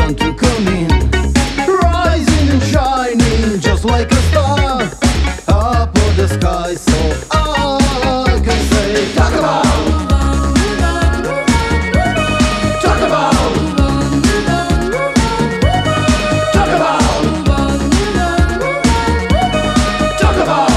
sun to come in, rising and shining just like a star up of the sky. So I can say, talk about, talk about, talk about, talk about.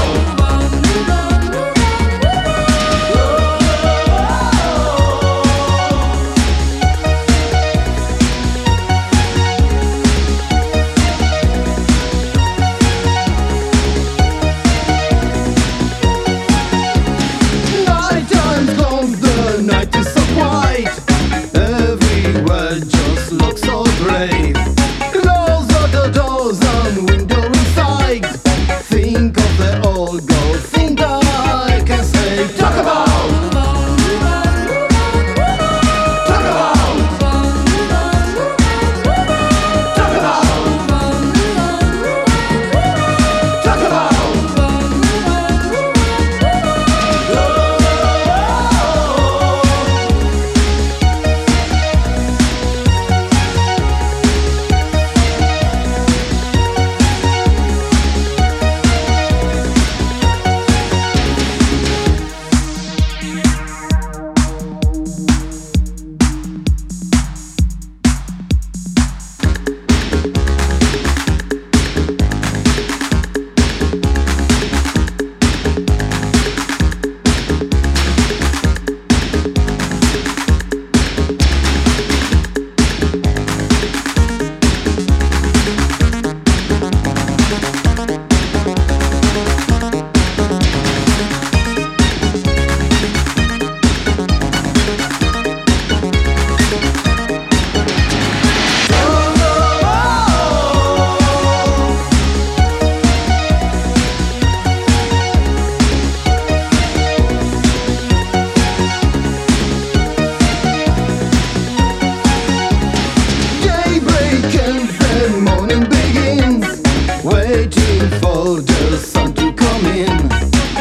Waiting for the sun to come in,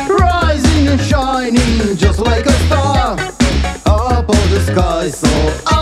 rising and shining just like a star up of the sky. So